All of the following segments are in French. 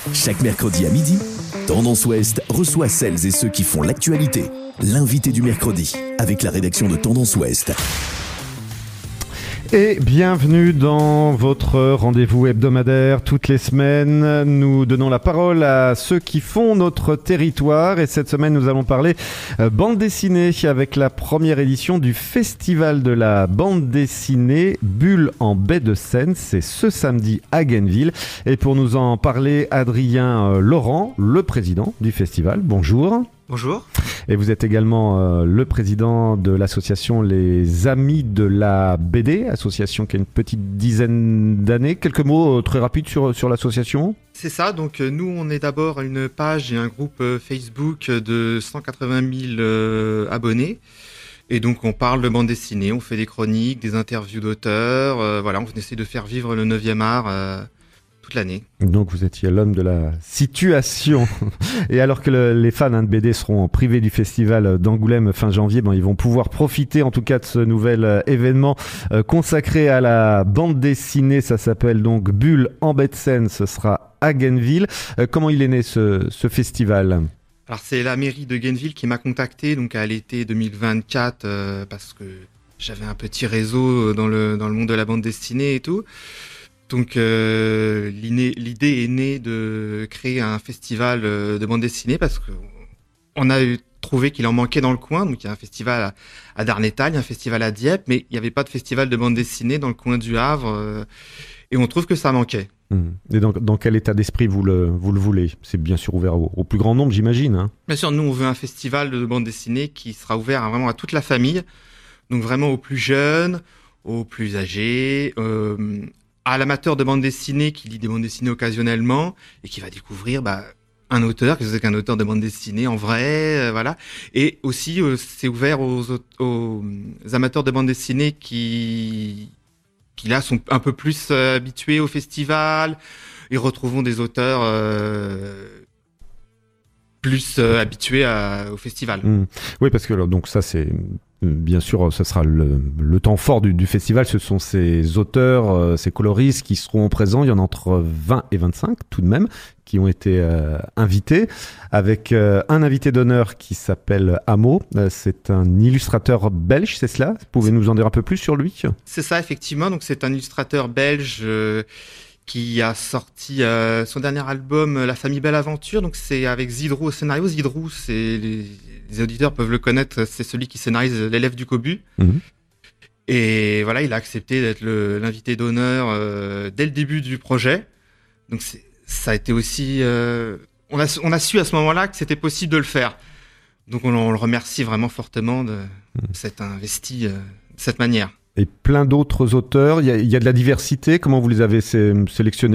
Chaque mercredi à midi, Tendance Ouest reçoit celles et ceux qui font l'actualité. L'invité du mercredi, avec la rédaction de Tendance Ouest. Et bienvenue dans votre rendez-vous hebdomadaire. Toutes les semaines, nous donnons la parole à ceux qui font notre territoire. Et cette semaine, nous allons parler bande dessinée avec la première édition du Festival de la bande dessinée Bulle en baie de Seine. C'est ce samedi à Guenneville. Et pour nous en parler, Adrien Laurent, le président du festival. Bonjour. Bonjour. Et vous êtes également le président de l'association Les Amis de la BD, association qui a une petite dizaine d'années. Quelques mots très rapides sur l'association ? C'est ça, donc nous on est d'abord une page et un groupe Facebook de 180 000 abonnés. Et donc on parle de bande dessinée, on fait des chroniques, des interviews d'auteurs, voilà, on essaie de faire vivre le 9e art toute l'année. Donc vous étiez l'homme de la situation. Et alors que les fans de BD seront privés du festival d'Angoulême fin janvier, ils vont pouvoir profiter en tout cas de ce nouvel événement consacré à la bande dessinée. Ça s'appelle donc Bulle en baie de Seine, ce sera à Guenneville. Comment il est né ce festival ? Alors c'est la mairie de Guenneville qui m'a contacté donc à l'été 2024 parce que j'avais un petit réseau dans le monde de la bande dessinée et tout. Donc l'idée est née de créer un festival de bande dessinée parce qu'on a trouvé qu'il en manquait dans le coin. Donc il y a un festival à Darnétal, il y a un festival à Dieppe, mais il n'y avait pas de festival de bande dessinée dans le coin du Havre et on trouve que ça manquait. Et dans quel état d'esprit vous le voulez ? C'est bien sûr ouvert au plus grand nombre, j'imagine. Hein ? Bien sûr, nous on veut un festival de bande dessinée qui sera ouvert vraiment à toute la famille, donc vraiment aux plus jeunes, aux plus âgés, à l'amateur de bande dessinée qui lit des bandes dessinées occasionnellement et qui va découvrir un auteur, qu'est-ce qu'un auteur de bande dessinée en vrai, voilà. Et aussi, c'est ouvert aux amateurs de bande dessinée qui là sont un peu plus habitués au festival. Ils retrouveront des auteurs plus habitués au festival. Oui, parce que donc ça c'est... Bien sûr, ça sera le temps fort du festival. Ce sont ces auteurs, ces coloristes qui seront présents. Il y en a entre 20 et 25 tout de même qui ont été invités, avec un invité d'honneur qui s'appelle Amo. C'est un illustrateur belge, c'est cela ? Vous pouvez nous en dire un peu plus sur lui ? C'est ça, effectivement. Donc c'est un illustrateur belge qui a sorti son dernier album La Famille Belle Aventure. Donc c'est avec Zidrou au scénario. Zidrou, c'est les auditeurs peuvent le connaître, c'est celui qui scénarise L'élève du Cobu. Et voilà, il a accepté d'être l'invité d'honneur dès le début du projet. Donc ça a été aussi on a su à ce moment-là que c'était possible de le faire. Donc on le remercie vraiment fortement de s'être investi de cette manière. Et plein d'autres auteurs, il y a de la diversité. Comment vous les avez sélectionnés ?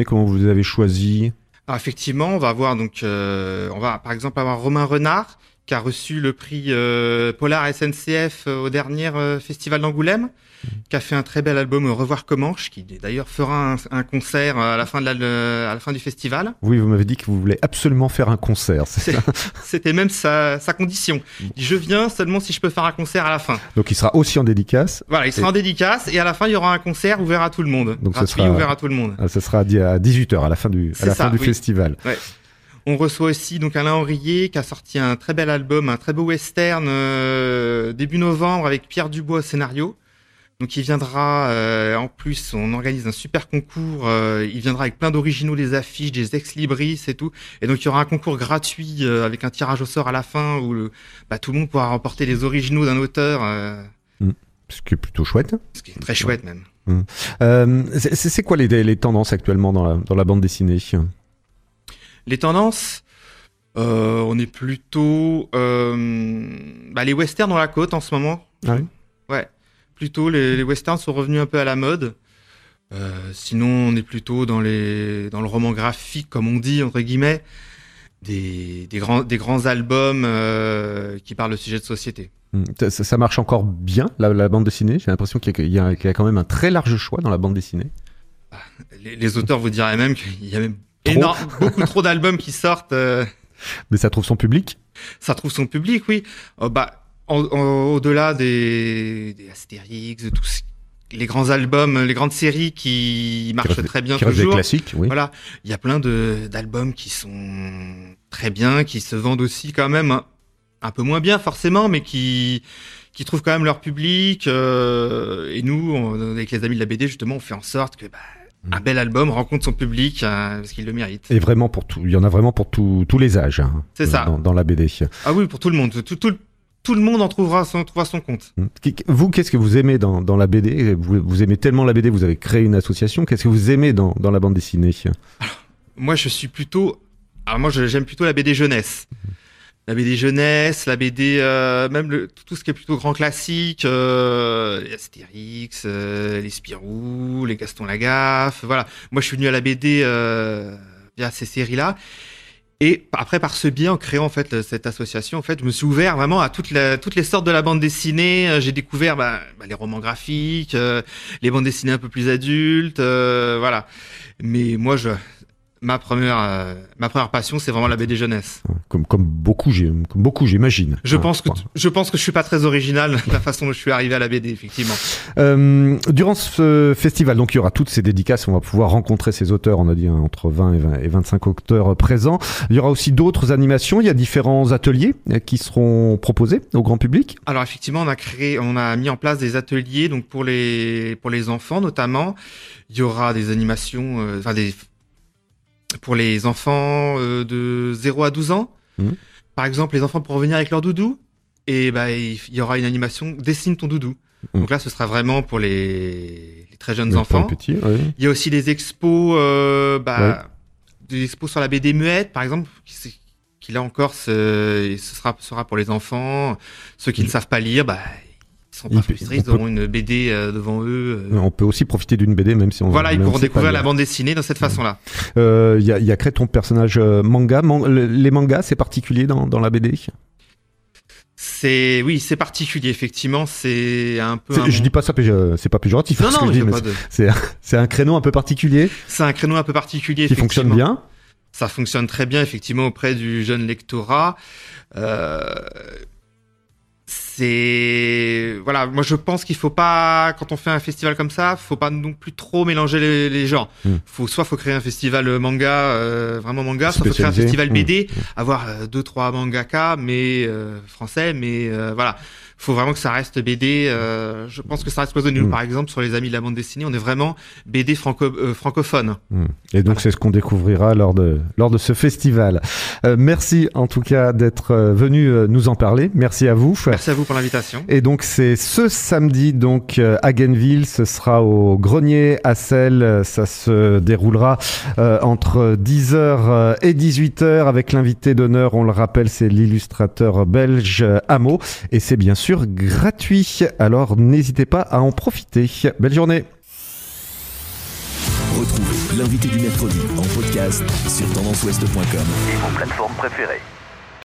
Comment vous les avez choisis ? Alors effectivement, on va avoir on va par exemple avoir Romain Renard qui a reçu le prix Polar SNCF au dernier festival d'Angoulême, qui a fait un très bel album Revoir Comanche, qui d'ailleurs fera un concert à la fin à la fin du festival. Oui, vous m'avez dit que vous voulez absolument faire un concert. C'était même sa condition. Il dit, je viens seulement si je peux faire un concert à la fin. Donc il sera aussi en dédicace. Voilà, il sera en dédicace et à la fin il y aura un concert ouvert à tout le monde. Donc gratuit, ouvert à tout le monde. Ça sera à 18h à la fin du festival. Ouais. On reçoit aussi donc Alain Henriet qui a sorti un très bel album, un très beau western début novembre avec Pierre Dubois au scénario. Donc il viendra, en plus on organise un super concours, il viendra avec plein d'originaux, des affiches, des ex-libris et tout. Et donc il y aura un concours gratuit avec un tirage au sort à la fin où tout le monde pourra remporter les originaux d'un auteur. Ce qui est plutôt chouette. Ce qui est très chouette même. C'est quoi les tendances actuellement dans la bande dessinée ? Les tendances, on est plutôt les westerns dans la côte en ce moment. Ah oui ? Ouais, plutôt les westerns sont revenus un peu à la mode. Sinon, on est plutôt dans le roman graphique, comme on dit entre guillemets, des grands albums qui parlent de sujets de société. Ça marche encore bien la bande dessinée. J'ai l'impression qu'il y a quand même un très large choix dans la bande dessinée. Les auteurs vous diraient même qu'il y a même beaucoup trop d'albums qui sortent. Mais ça trouve son public ? Ça trouve son public, oui. Au-delà des Astérix, de les grands albums, les grandes séries qui marchent très bien qui restent toujours. des classiques, oui. Voilà, il y a plein d'albums qui sont très bien, qui se vendent aussi quand même un peu moins bien forcément, mais qui trouvent quand même leur public. Et nous, avec les amis de la BD, justement, on fait en sorte que un bel album rencontre son public parce qu'il le mérite. Et vraiment pour tout, il y en a vraiment pour tous les âges. Hein, c'est ça. Dans la BD. Ah oui, pour tout le monde. Tout le monde en trouvera son compte. Vous, qu'est-ce que vous aimez dans la BD ? Vous aimez tellement la BD, vous avez créé une association. Qu'est-ce que vous aimez dans la bande dessinée ? Moi, j'aime plutôt la BD jeunesse. La BD jeunesse, la BD, même tout ce qui est plutôt grand classique, les Astérix, les Spirou, les Gaston Lagaffe, voilà. Moi, je suis venu à la BD via ces séries-là. Et après, par ce biais, en créant en fait cette association, en fait, je me suis ouvert vraiment à toutes les sortes de la bande dessinée. J'ai découvert les romans graphiques, les bandes dessinées un peu plus adultes, voilà. Mais moi, ma première passion, c'est vraiment la BD jeunesse. Comme beaucoup, j'imagine. Je pense que je suis pas très original de la façon dont je suis arrivé à la BD, effectivement. Durant ce festival, donc il y aura toutes ces dédicaces, on va pouvoir rencontrer ces auteurs, on a dit entre 20 et 25 auteurs présents. Il y aura aussi d'autres animations, il y a différents ateliers qui seront proposés au grand public. Alors effectivement, on a mis en place des ateliers donc pour les enfants notamment. Il y aura des animations, pour les enfants de 0 à 12 ans. Par exemple, les enfants pourront venir avec leur doudou et il y aura une animation Dessine ton doudou. Donc là, ce sera vraiment pour les très jeunes enfants. Petits, oui. Il y a aussi des expos, des expos sur la BD muette, par exemple, qui là encore, ce sera pour les enfants. Ceux qui ne savent pas lire, ils sont pas frustrés, ils auront une BD devant eux. On peut aussi profiter d'une BD, même si on... Voilà, ils pourront découvrir la bande dessinée de cette façon-là. Il y a créé ton personnage manga. Les mangas, c'est particulier dans la BD ? C'est particulier, effectivement. C'est un peu... Je dis pas ça, c'est pas péjoratif. C'est un créneau un peu particulier. C'est un créneau un peu particulier, qui fonctionne bien. Ça fonctionne très bien, effectivement, auprès du jeune lectorat. Voilà, moi je pense qu'il faut pas, quand on fait un festival comme ça, faut pas non plus trop mélanger les genres. Faut créer un festival manga, vraiment manga, soit faut créer un festival BD, avoir 2-3 mangaka, mais français, mais voilà. Faut vraiment que ça reste BD. Je pense que ça reste cloisonné. Nous, par exemple, sur les amis de la bande dessinée, on est vraiment BD francophone. Et donc, c'est ce qu'on découvrira lors de ce festival. Merci, en tout cas, d'être venu nous en parler. Merci à vous. Merci à vous pour l'invitation. Et donc, c'est ce samedi, donc, à Guenneville. Ce sera au Grenier à Celles. Ça se déroulera entre 10h et 18h avec l'invité d'honneur. On le rappelle, c'est l'illustrateur belge Amo. Et c'est bien sûr gratuit, alors n'hésitez pas à en profiter. Belle journée. Retrouvez l'invité du mercredi en podcast sur tendanceouest.com et vos plateformes préférées.